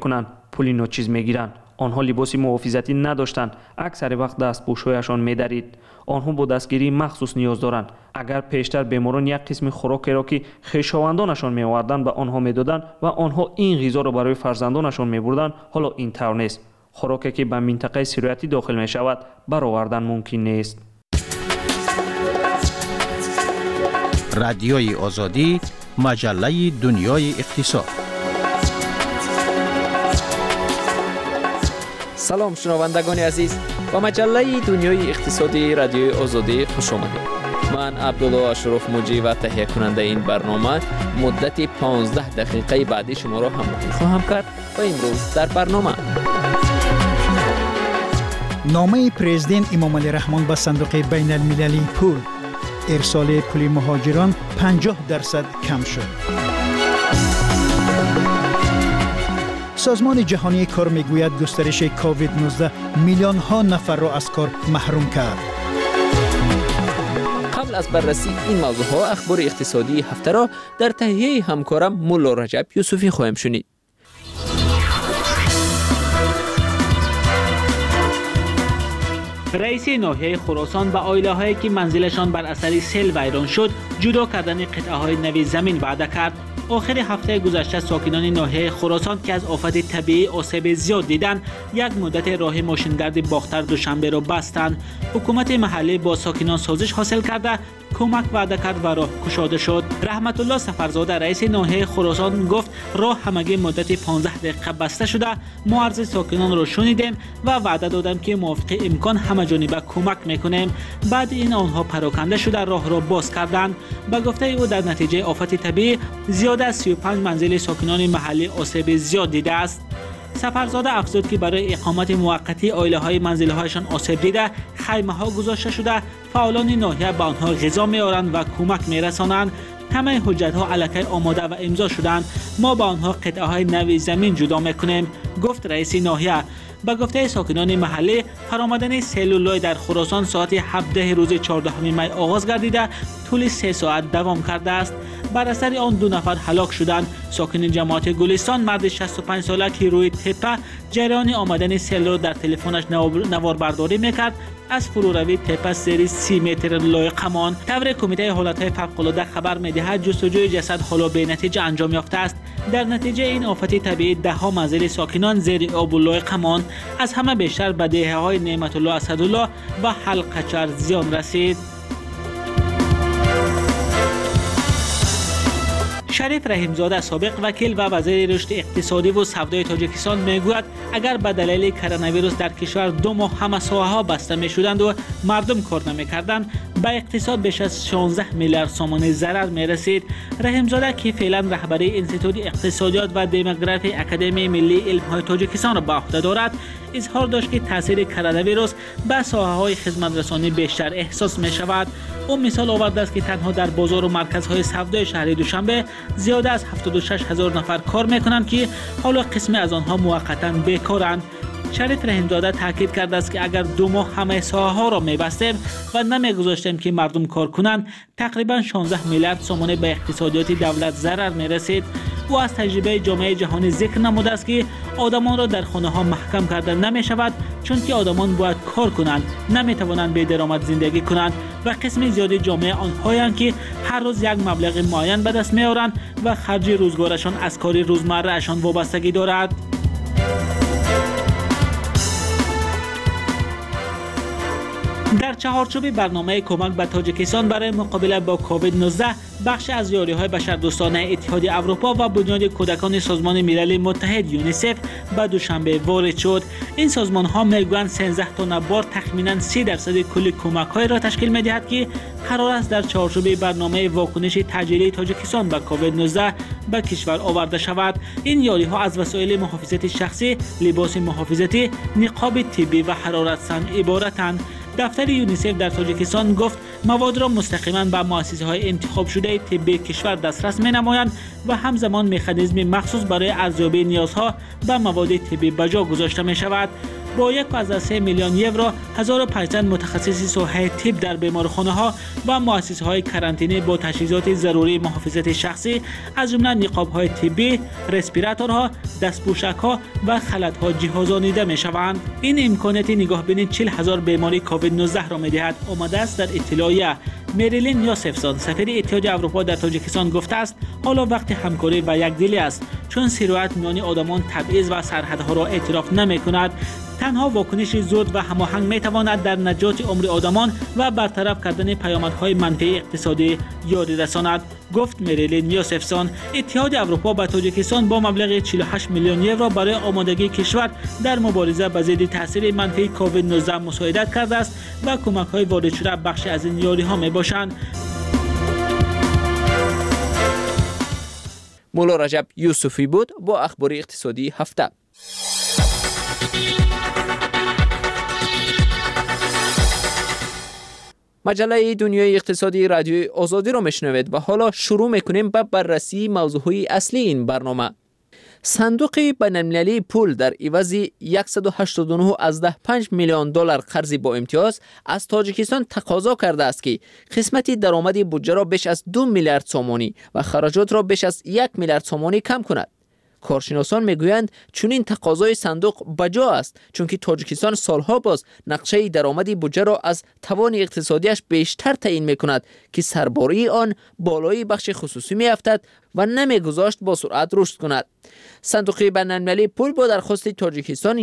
میکنند، پول ناچیز میگیرند. آنها لباس محافظتی نداشتند، اکثر وقت دستپوش‌هایشان می‌درید. آنها با دستگیری مخصوص نیاز دارند. اگر پیشتر بیماران یک قسم خوراکی را که خویشاوندانشان می‌آوردند به آنها می‌دادند و آنها این غذا را برای فرزندانشان می‌بردند، حالا این طور نیست. خوراکی که به منطقه سرایتی داخل می‌شود برآوردن ممکن نیست. رادیوی آزادی، مجله دنیای اقتصاد. سلام شنوندگان عزیز، با مجله دنیای اقتصادی رادیوی آزادی خوش آمدید. من عبدالله اشرف موجی و تهیه کننده این برنامه مدت 15 دقیقه بعدی شما را همراهی خواهم کرد و امروز در برنامه نامه پرزیدنت امام علی رحمان به صندوق بین المللی پول، ارسال پول مهاجران 50% کم شد. سازمان جهانی کار میگوید گسترش کووید 19 میلیون ها نفر را از کار محروم کرد. قبل از بررسی این موضوع ها اخبار اقتصادی هفته را در تهیه همکارم مولا رجب یوسفی خواهیم شنید. رئیس ناحیه خراسان به عائله‌هایی که منزلشان بر اثر سیل ویران شد جدا کردن قطعه‌های نوی زمین وعده کرد. آخر هفته گذشته ساکنان ناحیه خراسان که از آفت طبیعی آسیب زیاد دیدند یک مدت راه ماشینگرد باختر دوشنبه را بستند. حکومت محلی با ساکنان سازش حاصل کرده کمک وعده کرد و راه گشاده شد. رحمت الله سفرزاده رئیس ناحیه خراسان گفت راه همگی مدت 15 دقیقه بسته شده. ما عرض ساکنان را شنیدیم و وعده دادیم که موافق امکان همه جانبه کمک میکنیم. بعد این آنها پراکنده شده راه را باز کردند. به گفته او در نتیجه آفت طبیعی زیاد از 35 منزل ساکنان محلی آسیب زیاد دیده است. سفرزاده افزود که برای اقامت موقتی عائله‌های منزل‌هایشان آسیب دیده خیمه‌ها گذاشته شده. فعالان ناحیه به آنها غذا می‌آورند و کمک می‌رسانند. همه حجت‌ها الکی آماده و امضا شدند. ما به آنها قطعه‌های نوی زمین جدا می‌کنیم، گفت رئیس ناحیه. به گفته ساکنان محلی فرآمدن سیل در خراسان ساعت 17 روز 14 می آغاز گردیده طول 3 ساعت دوام کرده است. بر اثر آن 2 نفر هلاک شدند. ساکن جماعت گلستان مرد 65 ساله که روی تپه جریان آمدن سیل را در تلفنش نواربرداری میکرد از فروروی تپه زیر 30 متر لای کمان. طور کمیته حالتهای فوق‌العاده خبر می‌دهد جستجوی جسد حالا به نتیجه انجام یافته است. در نتیجه این آفت طبیعی ده‌ها منزل ساکنان زیر آب و لای کمان از همه بیشتر به دهه‌های نعمت الله اسدالله و حلقچر زیان رسید. شریف رحیمزاده سابق وکیل و وزیر رشد اقتصادی و سودای تاجیکستان میگوید اگر به دلیل کرونا ویروس در کشور 2 ماه همه ساحه‌ها بسته می‌شدند و مردم کار نمی‌کردند به اقتصاد بیش از 16 میلیارد سوم ضرر می‌رسید. رحیمزاده که فعلا رهبری انستیتوت اقتصادیات و دموگرافی اکادمی ملی علم‌های تاجیکستان را به عهده دارد اظهار داشت که تاثیر کرونا ویروس به ساحه‌های خدمت رسانی بیشتر احساس می‌شود. او مثال آورده است که تنها در بازار و مرکزهای سودای شهر دوشنبه زیاده از 76,000 نفر کار میکنند که حالا قسمی از آنها موقتا بیکارند. شریف رحیمزاده تاکید کرده است که اگر 2 ماه همه ساحه‌ها را می‌بستیم و نمی‌گذاشتیم که مردم کار کنند تقریبا 16 میلیارد سوم به اقتصادیات دولت ضرر می‌رسید. او از تجربه جامعه جهانی ذکر نموده است که آدمان را در خانه‌ها محکم کرده نمی‌شود چون که آدمان باید کار کنند، نمی‌توانند بی درآمد زندگی کنند و قسم زیادی جامعه آنهایند که هر روز یک مبلغ معین به دست می‌آورند و خرج روزگارشان از کار روزمره‌شان وابستگی دارد. در چهارچوب برنامه کمک به تاجیکستان برای مقابله با کووید 19 بخش از یاری‌های بشردوستانه اتحادیه اروپا و بنیاد کودکان سازمان ملل متحد یونیسف به دوشنبه وارد شد. این سازمان‌ها میگویند 13 تا نبار تخمیناً 30% کل کمک‌های را تشکیل می‌دهد که قرار است در چهارچوب برنامه واکنش تجاری تاجیکستان به کووید 19 به کشور آورده شود. این یاری‌ها از وسایل محافظت شخصی، لباس محافظتی، نقاب طبی و حرارت‌سنج عبارتند. دفتر یونیسف در تاجیکستان گفت مواد را مستقیما به مؤسسه‌های انتخاب شده طبی کشور دسترس می‌نمایند و همزمان مکانیزم مخصوص برای ارزیابی نیازها به مواد طبی به جا گذاشته می‌شود. با 1.3 میلیون یورو 1500 متخصص صحه طب در بیمارخانه‌ها و مؤسسه‌های کرانتینی با تجهیزات ضروری محافظت شخصی از جمله نقاب‌های طبی، رسپیراتورها، دستپوشک‌ها و خلط‌ها جهازانیده می‌شوند. این امکانات نگاهبینی 40,000 بیماری کووید 19 را می‌دهد. آمده است در اطلاعیه. مریلین یوسفسون سفیر اتحادیه اروپا در تاجیکستان گفته است حالا وقت همکاری و یکدلی است، چون سیرت میان آدمان تبعیض و سرحدها را اعتراف نمی‌کند. تنها واکنش زود و هماهنگ می‌تواند در نجات عمر آدمان و برطرف کردن پیامدهای منفی اقتصادی یاری رساند، گفت مریلین یوسفسون. اتحادیه اروپا به تاجیکستان با مبلغ 48 میلیون یورو برای آمادگی کشور در مبارزه با ضد تاثیر منفی کووید 19 مساعدت کرده است و کمک‌های وارد شده بخش از این یاری‌ها میباشند. مولا رجب یوسفی بود با اخبار اقتصادی هفته. مجله دنیای اقتصادی رادیوی آزادی را میشنوید و حالا شروع میکنیم به بررسی موضوعهای اصلی این برنامه. صندوق بین‌المللی پول در عوض 189.5 میلیون دلار قرض با امتیاز از تاجیکستان تقاضا کرده است که قسمت درآمد بودجه را بیش از 2 میلیارد سومانی و خراجات را بیش از 1 میلیارد سومانی کم کند. کارشناسان میگویند چون این تقاضای صندوق بجا است، چون که تاجیکستان سالها باز نقشه درآمد بودجه را از توان اقتصادیش بیشتر تعیین میکند که سرباری آن بالای بخش خصوصی میافتد و نمیگذاشت با سرعت رشد کند. صندوق بین‌المللی پول با درخواست تاجیکستان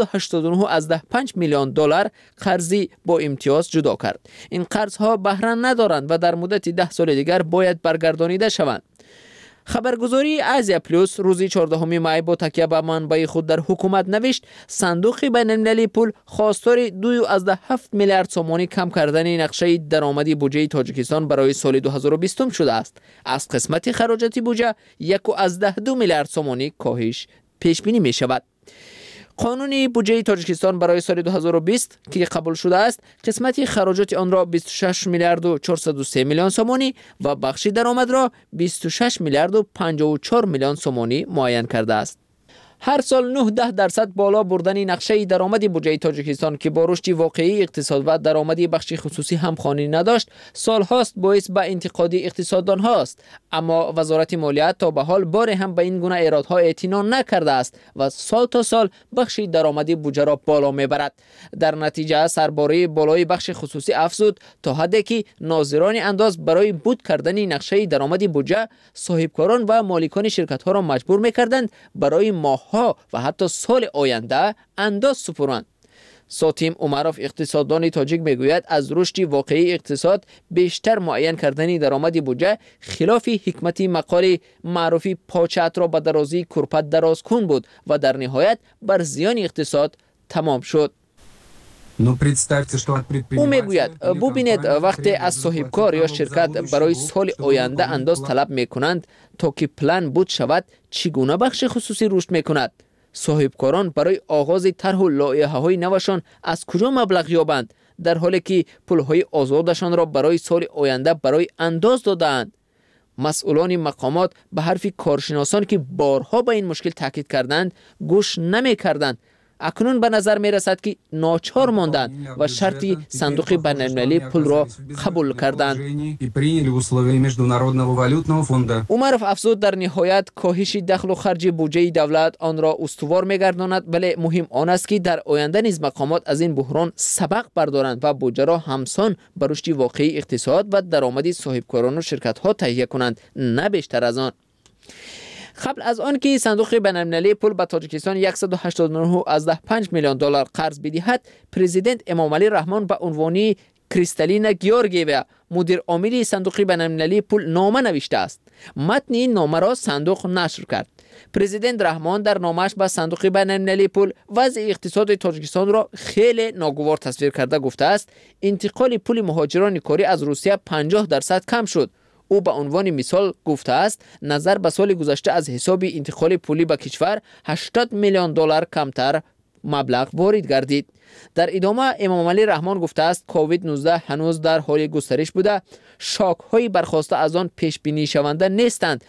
189.5 میلیون دلار قرضی با امتیاز جدا کرد. این قرضها بهره ندارند و در مدت 10 سال دیگر باید برگردانیده شوند. خبرگزاری آزیا پلوس روز 14 می با تکیه به منبع خود در حکومت نوشت صندوق بین‌المللی پول خواستار 2.7 میلیارد سومانی کم کردن نقشه درآمدی بودجه تاجیکستان برای سال 2020 شده است. از قسمت خراجات بودجه 1.2 میلیارد سومانی کاهش پیش بینی می شود. قانون بودجه تاجیکستان برای سال 2020 که قبول شده است، قسمت خراجات آن را 26 میلیارد و 403 میلیون سومانی و بخش درآمد را 26 میلیارد و 54 میلیون سومانی معین کرده است. هر سال 9-10% بالا بردن نقشه درآمد بودجه تاجیکستان که با رشد واقعی اقتصاد و درآمدی بخش خصوصی همخوانی نداشت، سالهاست باعث به انتقاد اقتصاددان هاست. اما وزارت مالیات تا به حال بار هم به این گونه ایرادها اعتنا نکرده است و سال تا سال بخش درآمدی بودجه را بالا میبرد. در نتیجه سرباری بالای بخش خصوصی افزود تا حدی که ناظران انداز برای بود کردن نقشه درآمد بودجه صاحبکاران و مالکان شرکت ها را مجبور میکردند برای ماه و حتی سال آینده انداز سپرند. ساتیم عمروف اقتصاددان تاجیک میگوید از رشد واقعی اقتصاد بیشتر معین کردن درآمد بودجه خلاف حکمت مقال معروفی پاچت را به درازی کرپت دراز کن بود و در نهایت بر زیان اقتصاد تمام شد. او میگوید ببینید وقتی از صاحبکار یا شرکت برای سال آینده انداز طلب میکنند تا که پلان بود شود، چگونه بخش خصوصی رشد میکند؟ صاحبکاران برای آغاز طرح و لایحه‌های نوشان از کجا مبلغ یابند در حالی که پولهای آزادشان را برای سال آینده برای انداز دادند؟ مسئولان مقامات به حرف کارشناسان که بارها به این مشکل تاکید کردند گوش نمی‌کردند. اکنون به نظر می رسد که ناچار ماندند و شرطی صندوق بین‌المللی پول را قبول کردند. عمروف افزود در نهایت کاهش دخل و خرج بودجه دولت آن را استوار می گرداند، ولی مهم آن است که در آینده نیز مقامات از این بحران سبق بردارند و بودجه را همسان به رشد واقعی اقتصاد و درآمد صاحبکاران و شرکت ها تهیه کنند، نه بیشتر از آن. قبل از آن که صندوق بین‌المللی پول به تاجیکستان 189.5 میلیون دلار قرض بدهد، پرزیدنت امامعلی رحمان به عنوان کریستالینا گیورگیویا مدیر عامل صندوق بین‌المللی پول نامه نوشته است. متن این نامه را صندوق نشر کرد. پرزیدنت رحمان در نامه‌اش به صندوق بین‌المللی پول وضع اقتصاد تاجیکستان را خیلی ناگوار تصویر کرده گفته است انتقال پول مهاجران کاری از روسیه 50% کم شد. او به عنوان مثال گفته است نظر به سال گذشته از حساب انتقال پولی به کشور 80 میلیون دلار کمتر مبلغ وارد گردید. در ادامه امامعلی رحمان گفته است کووید 19 هنوز در حال گسترش بوده، شاک های برخواسته از آن پیش بینی شونده نیستند.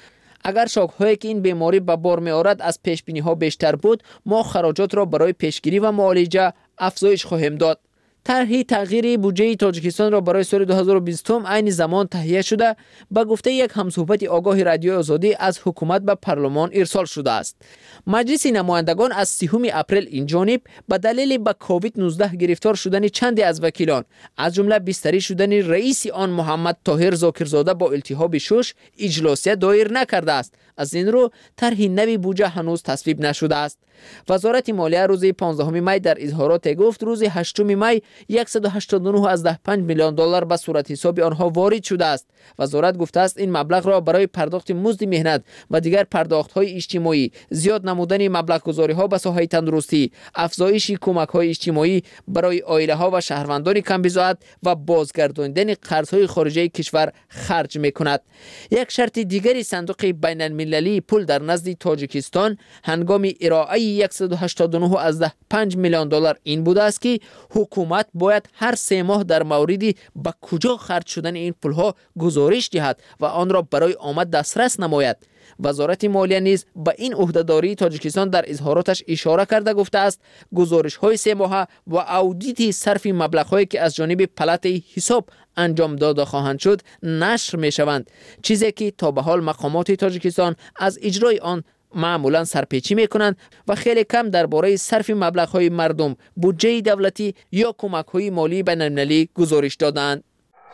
اگر شاک‌هایی که این بیماری به بار می‌آورد از پیش‌بینی‌ها بیشتر بود، ما خراجات را برای پیشگیری و معالجه افزایش خواهیم داد. طرح تغییر بودجه تاجیکستان را برای سال 2020 عین زمان تهیه شده به گفته یک همصحبت آگاه رادیو آزادی از حکومت به پارلمان ارسال شده است. مجلس نمایندگان از 30 اپریل این جانب به دلیل به کووید 19 گرفتار شدن چندی از وکیلان از جمله بستری شدن رئیس آن محمد طاهر زاکرزاده با التهاب شش اجلاسیه دایر نکرده است. از این رو طرح نوی بودجه هنوز تصویب نشده است. وزارت مالیه روز 15 می در اظهارات گفت روز 8 می 189.5 میلیون دلار به صورت حساب آنها وارد شده است. وزارت گفته است این مبلغ را برای پرداخت مزد مهنت و دیگر پرداخت‌های اجتماعی، زیاد نمودن مبلغ‌گذاری‌ها به ساحه تندرستی، افزایش کمک‌های اجتماعی برای عائله‌ها و شهروندان کم‌بضاعت و بازگرداندن قرض‌های خارجی کشور خرج می‌کند. یک شرط دیگری صندوق بین‌المللی پول در نزد تاجیکستان هنگام ارائه 189.5 میلیون دلار این بوده است که حکومت باید هر 3 ماه در موردی به کجا خرج شدن این پولها گزارش دهد و آن را برای آمد دسترس نماید. وزارت مالیه نیز به این عهدهداری تاجیکستان در اظهاراتش اشاره کرده گفته است گزارش‌های 3 ماهه و اودیت صرف مبلغ‌هایی که از جانب پلات حساب انجام داده خواهند شد نشر می‌شوند، چیزی که تا به حال مقامات تاجیکستان از اجرای آن معمولا سرپیچی میکنند و خیلی کم درباره صرف مبلغ‌های مردم، بودجه دولتی یا کمک‌های مالی بین‌المللی گزارش دادند.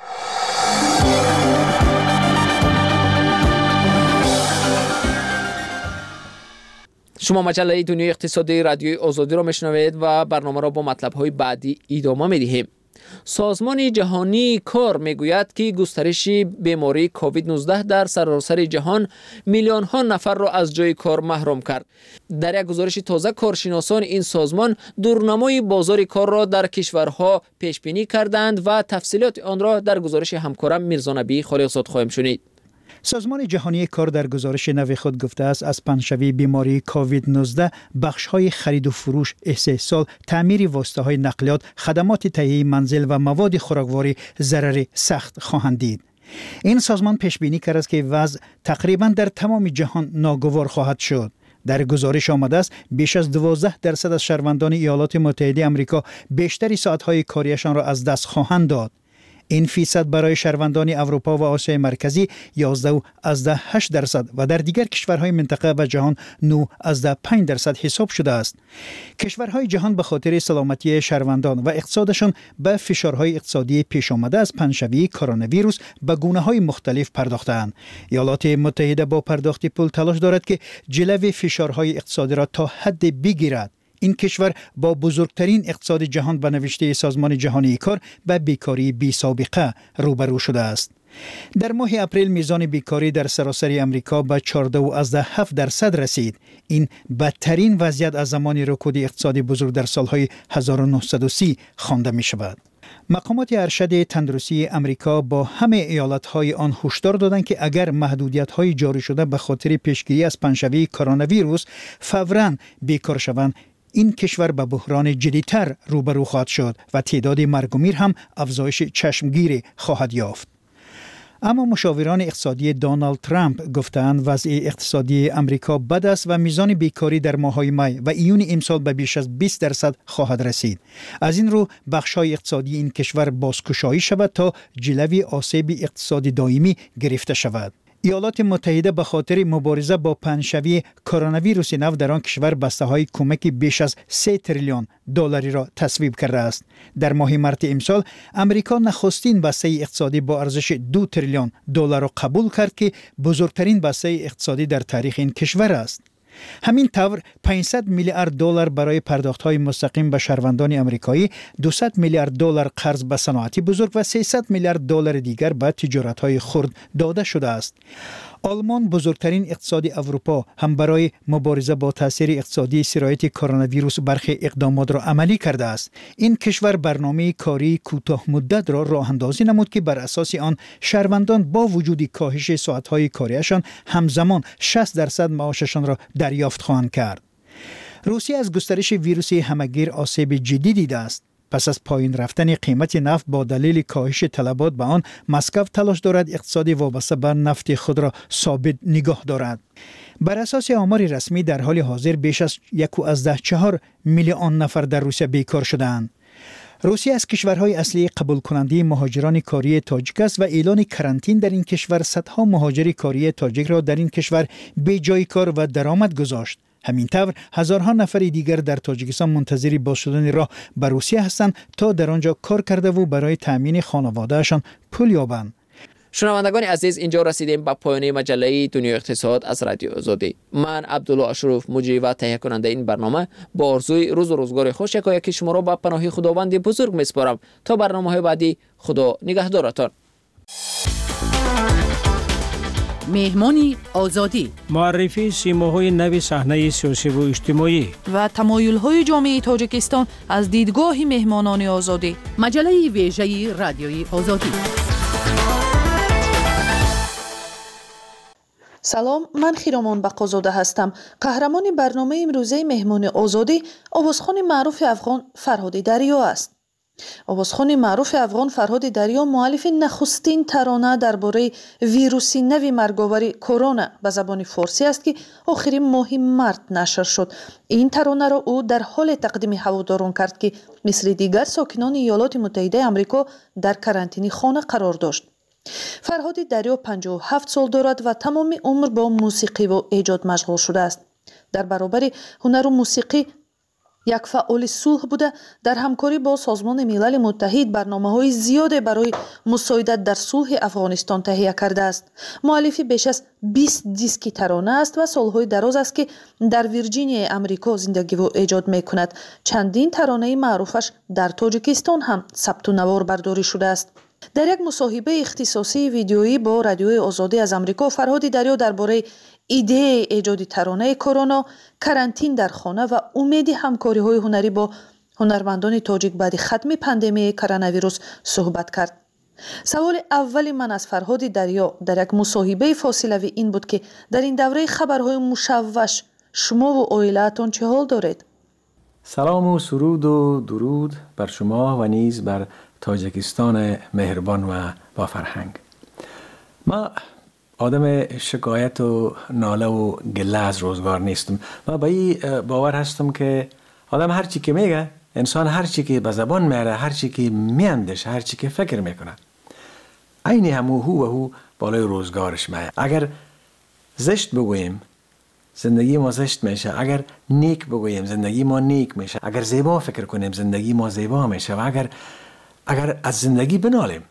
شما مجله دنیای اقتصادی رادیوی آزادی را میشنوید و برنامه را با مطلب‌های بعدی ادامه می‌دهیم. سازمان جهانی کار میگوید که گسترش بیماری کووید 19 در سراسر جهان میلیون ها نفر را از جای کار محروم کرد. در یک گزارش تازه کارشناسان این سازمان دورنمای بازار کار را در کشورها پیش بینی کردند و تفصیلات آن را در گزارش همکارم میرزا نبی خالقزاد خواهیم شنید. سازمان جهانی کار در گزارش نو خود گفته است از پنجشنبه بیماری کووید 19 بخش‌های خرید و فروش، استحصال، تعمیر واسطه‌های نقلیات، خدمات تهیه منزل و مواد خوراکواری ضرر سخت خواهند دید. این سازمان پیش بینی کرده است که وضع تقریبا در تمام جهان ناگوار خواهد شد. در گزارش آمده است بیش از 12% از شهروندان ایالات متحده آمریکا بیشتری ساعت‌های کاریشان را از دست خواهند داد. این فیصد برای شهروندان اروپا و آسیای مرکزی 11.8% و در دیگر کشورهای منطقه و جهان 9.5% حساب شده است. کشورهای جهان به خاطر سلامتی شهروندان و اقتصادشان به فشارهای اقتصادی پیش آمده از پنجشنبه کرونا ویروس به گونه‌های مختلف پرداختند. ایالات متحده با پرداخت پول تلاش دارد که جلوی فشارهای اقتصادی را تا حد بگیرد. این کشور با بزرگترین اقتصاد جهان به نوشته سازمان جهانی کار به بیکاری بی سابقه روبرو شده است. در ماه اپریل میزان بیکاری در سراسر امریکا به 14.7% رسید. این بدترین وضعیت از زمان رکود اقتصادی بزرگ در سالهای 1930 خوانده می شود. مقامات ارشد تندرستی امریکا با همه ایالت‌های آن هشدار دادند که اگر محدودیت‌های جاری شده به خاطر پیشگیری از پنجشنبه کرونا ویروس فوراً بیکار شوند، این کشور به بحران جدی‌تر روبرو خواهد شد و تعداد مرگ و میر هم افزایش چشمگیر خواهد یافت. اما مشاوران اقتصادی دونالد ترامپ گفتند وضع اقتصادی امریکا بد است و میزان بیکاری در ماه‌های می و ایون امسال به بیش از 20% خواهد رسید. از این رو بخش‌های اقتصادی این کشور بازگشایی شود تا جلوی آسیب اقتصادی دائمی گرفته شود. ایالات متحده به خاطر مبارزه با پنجشنبه کرونا ویروس نو در آن کشور بسته‌های کمک بیش از 3 تریلیون دلاری را تصویب کرده است. در ماه مارس امسال امریکا نخستین بسته اقتصادی با ارزش 2 تریلیون دلار را قبول کرد که بزرگترین بسته اقتصادی در تاریخ این کشور است. همین طور 500 میلیارد دلار برای پرداخت‌های مستقیم به شهروندان آمریکایی، 200 میلیارد دلار قرض به صنعت بزرگ و 300 میلیارد دلار دیگر به تجارت‌های خرد داده شده است. آلمان بزرگترین اقتصاد اروپا هم برای مبارزه با تاثیر اقتصادی سرایت کرونا ویروس برخی اقدامات را عملی کرده است. این کشور برنامه کاری کوتاه مدت را راه اندازی نمود که بر اساس آن شهروندان با وجود کاهش ساعت‌های کاریشان همزمان 60% معاششان را دریافت خواهند کرد. روسیه از گسترش ویروس همه‌گیر آسیب جدی دیده است. پس از پایین رفتن قیمت نفت با دلیل کاهش طلبات به آن، مسکو تلاش دارد اقتصادی وابسته به نفت خود را ثابت نگاه دارد. بر اساس آمار رسمی در حال حاضر بیش از 1.4 میلیون نفر در روسیه بیکار شده‌اند. روسیه از کشورهای اصلی قبول کننده مهاجران کاری تاجیک است و اعلان کرانتین در این کشور صدها مهاجر کاری تاجیک را در این کشور بی جای کار و درآمد گذاشت. همین طور هزارها نفر دیگر در تاجیکستان منتظر باز شدن راه به روسیه هستند تا در آنجا کار کرده و برای تامین خانواده‌شان پول یابند. شنوندگان عزیز، اینجا رسیدیم به پایان مجله دنیای اقتصاد از رادیو آزادی. من عبدالله اشرف مجری و تهیه کننده این برنامه با آرزوی روز و روزگار خوش یکی شما را به پناه خداوند بزرگ میسپارم. تا برنامه‌های بعدی، خدا نگهدارتان. مهمانی آزادی، معرفی سیماهای نو صحنه سیاسی و اجتماعی و تمایل‌های جامعه تاجیکستان از دیدگاه مهمانان آزادی. مجله ویژه رادیوی آزادی. سلام، من خیرامان بقازاده هستم. قهرمان برنامه امروزه مهمان آزادی آوازخوان معروف افغان فرهاد دریا است. آوازخوان معروف افغان فرهاد دریا مؤلف نخستین ترانه درباره ویروس نو مرگاور کرونا به زبان فارسی است که آخرین ماه مارس نشر شد. این ترانه را او در حال تقدیم هواداران کرد که مثل دیگر ساکنان ایالات متحده آمریکا در کرانتین خانه قرار داشت. فرهاد دریا 57 سال دارد و تمام عمر با موسیقی و ایجاد مشغول شده است. در برابر هنر و موسیقی یک فعال صلح بوده. در همکاری با سازمان ملل متحد برنامه‌های زیاد برای مساعدت در صلح افغانستان تهیه کرده است. مؤلف بیش از 20 دیسک ترانه است و سالهای دراز است که در ویرجینیا آمریکا زندگی و ایجاد می‌کند. چندین ترانه معروفش در تاجیکستان هم ثبت و نوار برداری شده است. در یک مصاحبه اختصاصی ویدیویی با رادیوی آزادی از آمریکا، فرهاد دریا درباره ایده ایجاد ترانه کرونا، کرانتین در خانه و امید همکاری‌های هنری با هنرمندان تاجیک بعد ختم پاندمی کرونا ویروس صحبت کرد. سوال اول من از فرهاد دریا در یک مصاحبه فاصله‌ای این بود که در این دوره خبرهای مشوش شما و عائله‌تان چه حال دارید؟ سلام و سرود و درود بر شما و نیز بر تاجیکستان مهربان و با فرهنگ. ما آدم شکایت و ناله و گله از روزگار نیستم. ما به این باور هستم که آدم هر چی که میگه، انسان هر چی که به زبان میاره، هر چی که میاندیشه، هر چی که فکر میکنه، عین همو هو بالای روزگارش میاد. اگر زشت بگوییم زندگی ما زشت میشه، اگر نیک بگوییم زندگی ما نیک میشه، اگر زیبا فکر کنیم زندگی ما زیبا میشه و اگر از زندگی بنالیم،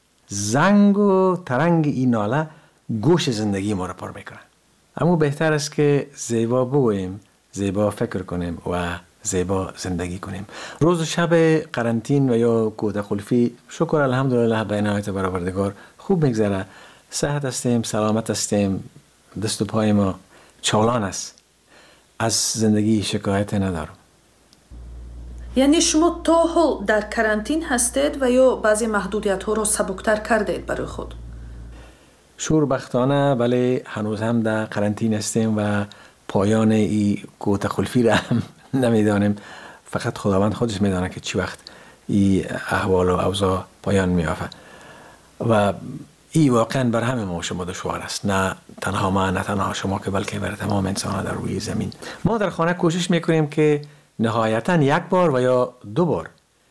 زنگ و ترنگ این ناله گوش زندگی ما را پر میکنه. اما بهتر است که زیبا بگوییم، زیبا فکر کنیم و زیبا زندگی کنیم. روز و شب قرنطین و یا کوته خلفی شکر الحمدلله به عنایت برآوردگار خوب میگذره. صحت هستیم، سلامت هستیم، دست و پای ما چالان است. از زندگی شکایت ندارم. یعنی شما تا حال در کرانتین هستید و یا بعضی محدودیت ها را سبکتر کردید برای خود؟ شوربختانه ولی هنوز هم در قرنطین هستیم و پایان این کوته خلفی را هم نمیدانیم. فقط خداوند خودش میدانه که چی وقت این احوال و اوضاع پایان میافه و این واقعا بر همه ما شما دشوار است. نه تنها ما، نه تنها شما که بلکه بر تمام انسان ها در روی زمین. ما در خانه کوشش میکنیم که نهایتا یک بار و یا دو بار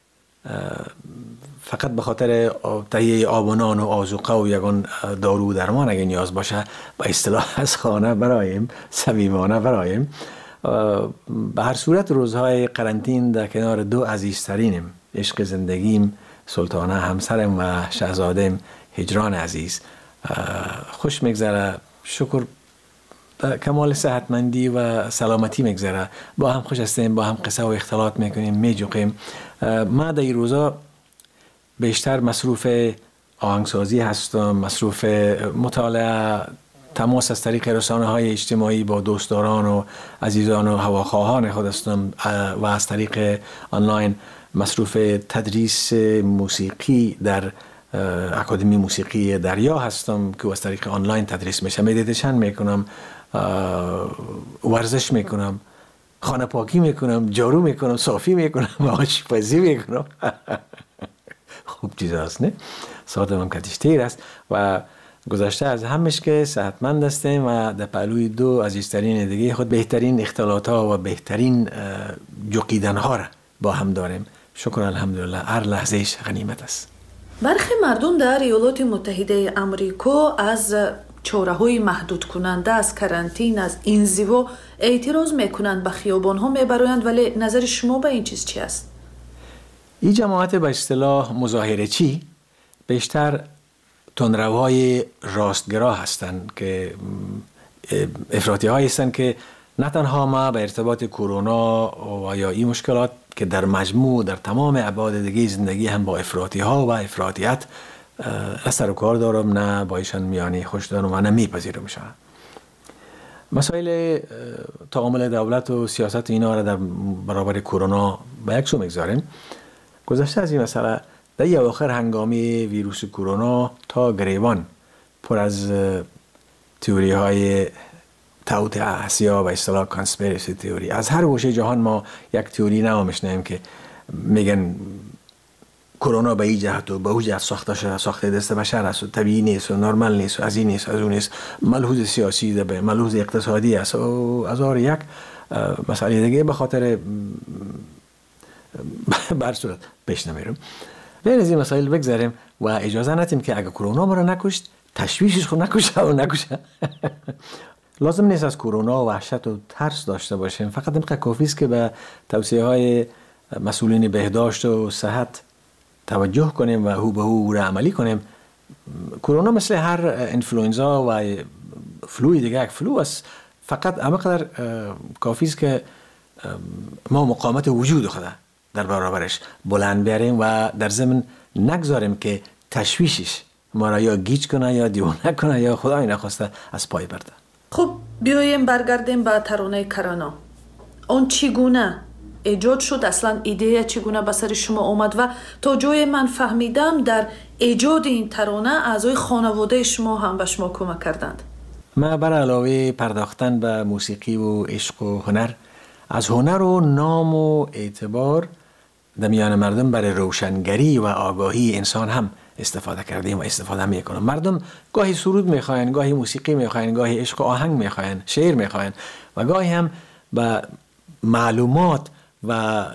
فقط به خاطر تهیه آب و نان و آذوقه و یگان دارو و درمان اگه نیاز باشه با اصطلاح از خانه برایم، صمیمانه برایم. به هر صورت روزهای قرنطین در کنار دو عزیزترینم، عشق زندگیم سلطانه همسرم و شهزادم هجران عزیز، خوش میگذره. شکر کمال صحتمندی و سلامتی میگذره. با هم خوش هستیم، با هم قصه و اختلاط میکنیم، میجوقیم. ما در این روزا بیشتر مصروف آهنگسازی هستم، مصروف مطالعه، تماس از طریق رسانه های اجتماعی با دوستداران و عزیزان و هواخواهان خود هستم و از طریق آنلاین مصروف تدریس موسیقی در اکادمی موسیقی دریا هستم که از طریق آنلاین تدریس میشه. مدیتیشن میکنم، ورزش میکنم، خانه پاکی میکنم، جارو میکنم، صافی میکنم و آشپزی میکنم. خوب چیز هست نه؟ ساعت من کتیشتیر است و گذشته از همش که صحتمند هستیم و در پهلوی دو عزیزترین دیگه خود بهترین اختلاط ها و بهترین جوقیدن ها را با هم داریم. شکر الحمدلله، هر لحظهش غنیمت است. برخی مردم در ایالات متحده آمریکا از چاره‌های محدود کننده، از کرانتین، از انزوا اعتراض میکنند، به خیابان‌ها میبرند، ولی نظر شما به این چیز چی است؟ این جماعت به اصطلاح مظاهره چی بیشتر تندروهای راستگرا هستند که افراطی هایی هستند که نه تنها ما به ارتباط کرونا و یا این مشکلات که در مجموع در تمام ابعاد دیگه زندگی هم با افراطی ها و افراطیت اثر و کار دارم، نه با ایشان میانی خوش دارم و نه میپذیرم شما. مسائل تعامل دولت و سیاست اینا را در برابر کرونا به یک سو میگذاریم. گذشته از این مسئله در یه آخر هنگامی ویروس کرونا تا گریبان پر از تئوری های توطئه یا به اصطلاح کانسپیرسی تئوری. از هر گوشه جهان ما یک تئوری نو میشنیم که میگن کرونا به این جهت و به اون جهت ساخته شده، ساخته دست بشر است و طبیعی نیست و نرمال نیست و از این نیست از اون نیست، ملحوظ سیاسی ده، ملحوظ اقتصادی است و از هر یک مسئله دیگه به خاطر بر صورت پیش نمیرم. بین از این مسائل بگذاریم و اجازه ندیم که اگه کرونا ما را نکشت تشویشش خود نکشه. لازم نیست از کرونا وحشت و ترس داشته باشیم، فقط اینقدر کافی است که به توصیه های مسئولین بهداشت و صحت توجه کنیم و هو به هو را عملی کنیم. کرونا مثل هر انفلوئنزا و فلوی دیگه یک فلو است، فقط همقدر کافی است که ما مقاومت وجود خود در برابرش بلند بیاریم و در ضمن نگذاریم که تشویشش ما را یا گیج کنه یا دیوانه کنه یا خدای نخواسته از پای برده. خب بیاییم برگردیم به ترانه کرونا. اون چگونه ایجاد شد؟ اصلا ایده چگونه به سر شما آمد و تا جای من فهمیدم در ایجاد این ترانه اعضای خانواده شما هم به شما کمک کردند. ما بر علاوه پرداختن به موسیقی و عشق و هنر، از هنر و نام و اعتبار در میان مردم برای روشنگری و آگاهی انسان هم استفاده کردیم و استفاده میکنم. مردم گاهی سرود میخواین، گاهی موسیقی میخواین، گاهی عشق و آهنگ میخواین، شعر میخواین و گاهی هم به معلومات و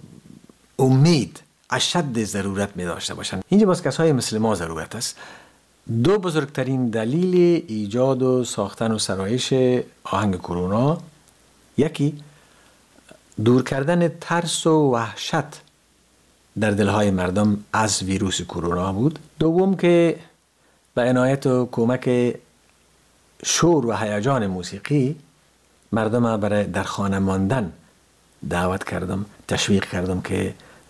امید اشد ضرورت می داشته باشند. اینجا باز کسای مثل ما ضرورت است. دو بزرگترین دلیل ایجاد و ساختن و سرایش آهنگ کرونا، یکی دور کردن ترس و وحشت در دلهای مردم از ویروس کرونا بود. دوم که به عنایت و کمک شور و هیجان موسیقی مردم برای در خانه ماندن دعوت کردم، تشویق کردم که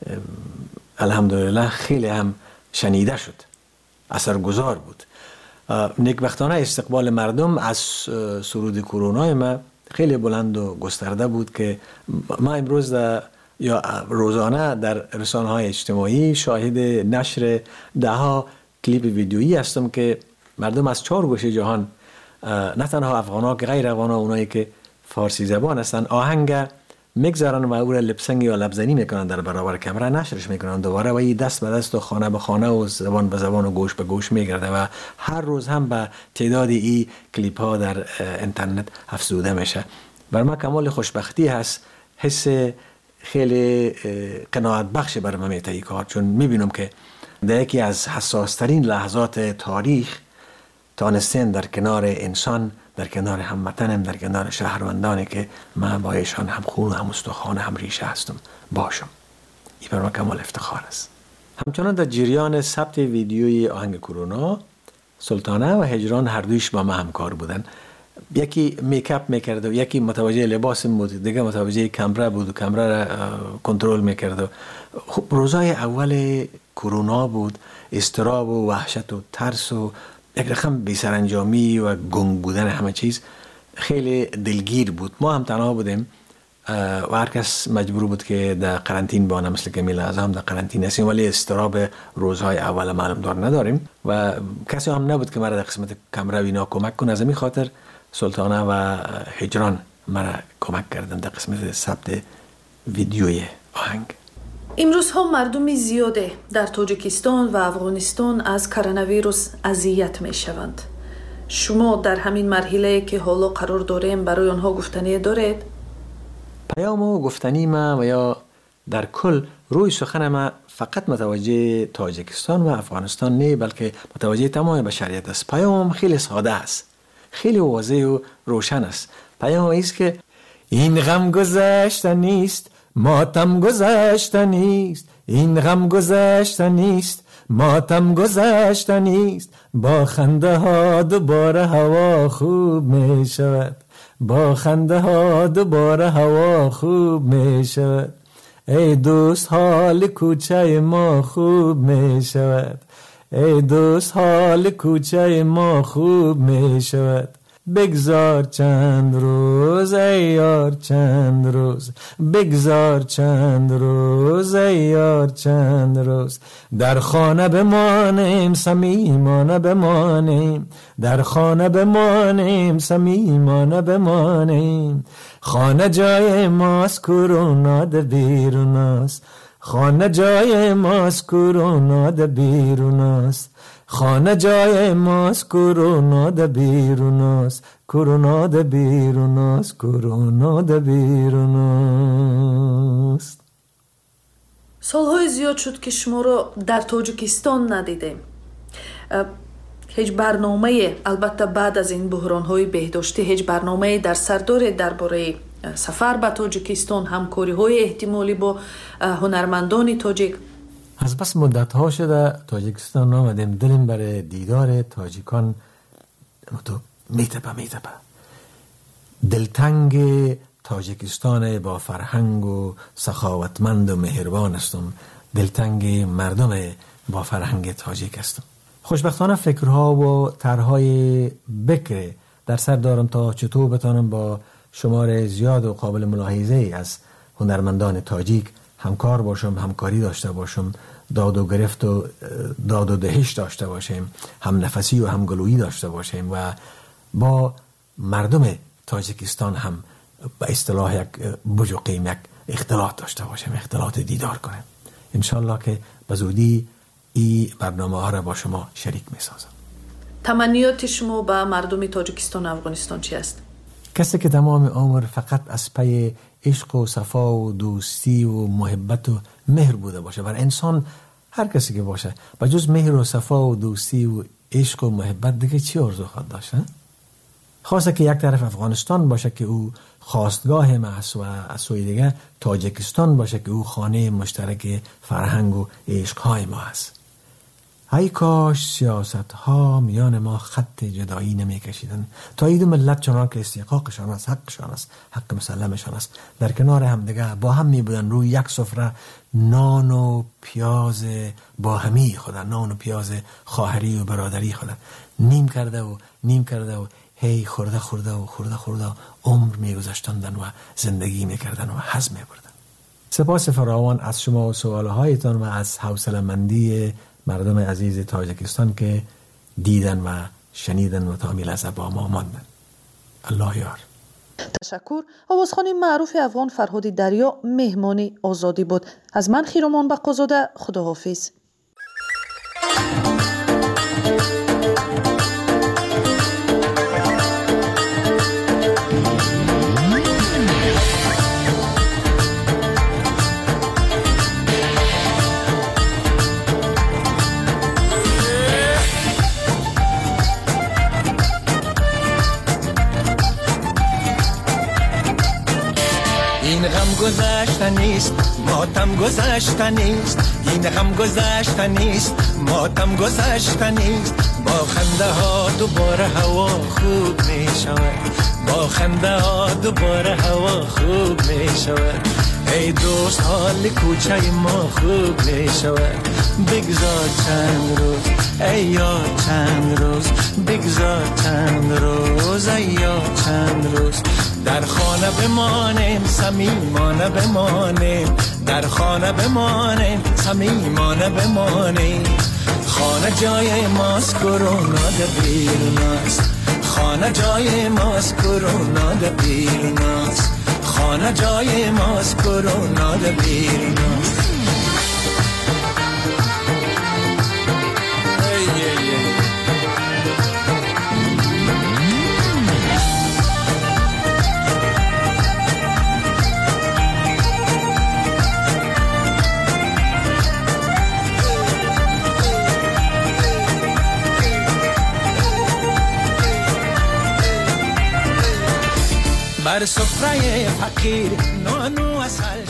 الحمدلله خیلی هم شنیده شد، اثرگذار بود. نیکبختانه استقبال مردم از سرود کرونا ما خیلی بلند و گسترده بود که ما امروز یا روزانه در رسانه‌های اجتماعی شاهد نشر ده‌ها کلیپ ویدیویی هستم که مردم از 4 گوشه جهان، نه تنها افغان‌ها که غیر افغان‌ها، اونایی که فارسی زبان هستن، آهنگ میگذارن و او را لپسنگ یا لبزنی میکنن در برابر کامera، نشرش میکنن دوباره و این دست به دست و خانه به خانه و زبان به زبان و گوش به گوش میگرده و هر روز هم به تعداد این کلیپ ها در اینترنت افزوده میشه. بر ما کمال خوشبختی هست، حس خیلی قناعت بخش بر من میته این کار، چون میبینم که در یکی از حساسترین لحظات تاریخ تانستین در کنار انسان، در کنار هموطنم، در کنار شهروندانی که من با ایشان هم خون و هم استخوان هم ریشه هستم باشم. این بر من کمال افتخار است. همچنان در جریان ثبت ویدیوی آهنگ کرونا، سلطانه و هجران هر دویش با ما همکار بودن. یکی میکاپ میکرد و یکی متوجه لباس بود، دیگه متوجه کامرا بود و کامرا را کنترل میکرد. خب روزای اول کرونا بود، اضطراب و وحشت و ترس و یک رقم بی‌سرانجامی و گنگ بودن همه چیز خیلی دلگیر بود. ما هم تنها بودیم و هر کس مجبور بود که در قرنطین بانه، مثل که میل اعظم در قرنطین هستیم، ولی اضطراب روزهای اول معلوم دار نداریم و کسی هم نبود که مرا در قسمت کامرا و اینا کمک کنه. از این خاطر سلطانه و هجران مرا کمک کردن در قسمت ثبت ویدیوی آهنگ. امروزها مردم زیاده در تاجیکستان و افغانستان از کرونا ویروس اذیت می شوند. شما در همین مرحله که حالا قرار داریم برای آنها گفتنی دارید؟ پیام و گفتنی ما و یا در کل روی سخن ما فقط متوجه تاجیکستان و افغانستان نه، بلکه متوجه تمام بشریت است. پیام خیلی ساده است، خیلی واضح و روشن است. پیام است که این غم گذشته نیست، ماتم گذشته نیست. این غم گذشته نیست، ماتم گذشته نیست. با خنده ها دوباره هوا خوب می شود. با خنده ها دوباره هوا خوب می شود. ای دوست حال کوچه ما خوب می شود. ای دوست حال کوچه ما خوب می شود. بگذار چند روز ای یار چند روز. بگذار چند روز ای یار چند روز. در خانه بمانیم صمیمانه بمانیم. در خانه بمانیم صمیمانه بمانیم. خانه جای ماست کرونا ده بیرون است. خانه جای ماست کرونا ده بیرون است. خانه جای ماست کرونا ده بیرون است. کرونا ده بیرون است. کرونا ده بیرون است. سالهای زیاد شد که شما را در تاجیکستان ندیدیم. هیچ برنامه، البته بعد از این بحران‌های بهداشتی، هیچ برنامه در سر دارید درباره سفر به تاجیکستان، همکاری‌های احتمالی با هنرمندان تاجیک؟ از بس مدت‌ها شده تاجیکستان آمدیم، دلیم برای دیدار تاجیکان میتپه. دلتنگ تاجیکستان با فرهنگ و سخاوتمند و مهربان هستم. دلتنگ مردم با فرهنگ تاجیک هستم. خوشبختانه فکرها و طرحهای بکر در سر دارم تا چطور بتانم با شمار زیاد و قابل ملاحظه از هنرمندان تاجیک همکار باشم، همکاری داشته باشم، داد و گرفت و داد و دهش داشته باشیم، هم نفسی و هم گلویی داشته باشیم و با مردم تاجیکستان هم به اصطلاح یک بجوقیم یک اختلاط داشته باشیم، اختلاط دیدار کنیم. انشالله که به زودی این برنامه ها را با شما شریک می سازم. تمنیات شما به مردم تاجیکستان و افغانستان چی است؟ کسی که تمام عمر فقط از پی عشق و صفا و دوستی و محبت و مهر بوده باشه. بر انسان هر کسی که باشه به جز مهر و صفا و دوستی و عشق و محبت دیگه چی آرزو خواهد داشت؟ خاصه که یک طرف افغانستان باشه که او خواستگاه ما است و از سوی دیگه تاجیکستان باشه که او خانه مشترک فرهنگ و عشق های ما است. ای کاش سیاست ها میان ما خط جدایی نمی کشیدن. تا این دو ملت چنان که استحقاقشان است، حقشان است، حق مسلمشان است، در کنار هم دیگه با هم می بودن روی یک سفره نان و پیاز با همی خودن، نان و پیاز خواهری و برادری خودن نیم کرده و هی خورده عمر می گذاشتندن و زندگی می کردن و هضم می بردن. سپاس فراوان از شما و سوالهایتان و از حوصله‌مندی مردم عزیز تاجیکستان که دیدن و شنیدن و تا این لحظه با ما ماندن. الله یار. تشکر. آوازخوان معروف افغان فرهاد دریا مهمانی آزادی بود. از من خیرمان بقازاده، خداحافظ. این غم گذشته نیست، ماتم گذشته نیست. این غم گذشته نیست، ماتم گذشته نیست. با خنده ها دوباره هوا خوب می شود. با خنده ها دوباره هوا خوب می شود. ای دوست حال کوچه ما خوب می شود. بگذار چند روز ای یار چند روز. بگذار چند روز ای یار چند روز. در خانه بمانیم صمیمانه بمانیم. در خانه بمانیم صمیمانه بمانیم. خانه جای ماست کرونا ده بیرون است. خانه خانه جای ماست کرونا در بیروناست خانه جای ماست کرونا در بیروناست بر سفره فقیر نان و عسل